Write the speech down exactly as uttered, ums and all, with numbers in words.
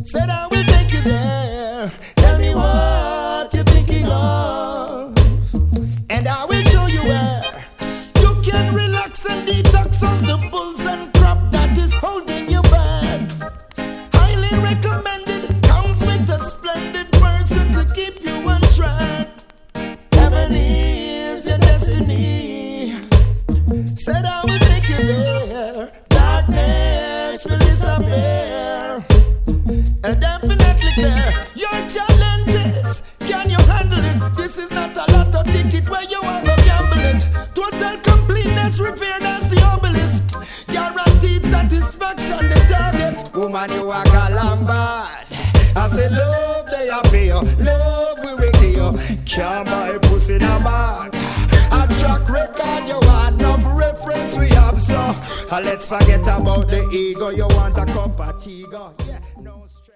Said I will take you there. Tell me what you're thinking of, and I will show you where you can relax and detox on the bulls and crap that is holding you back. Highly recommended, comes with a splendid person to keep you on track. Heaven is your destiny. Said I will take you there. Darkness will disappear. And definitely clear your challenges. Can you handle it? This is not a lotto ticket where you want to gamble it. Total completeness, repair that's the obelisk. Guaranteed satisfaction, the target. Woman, you walk along bad. I say love they are pay. Love we will kill. Can't buy pussy in a bag. A track record you want, enough reference we have. So uh, let's forget about the ego. You want a cup of tea, go. Yeah, no stress.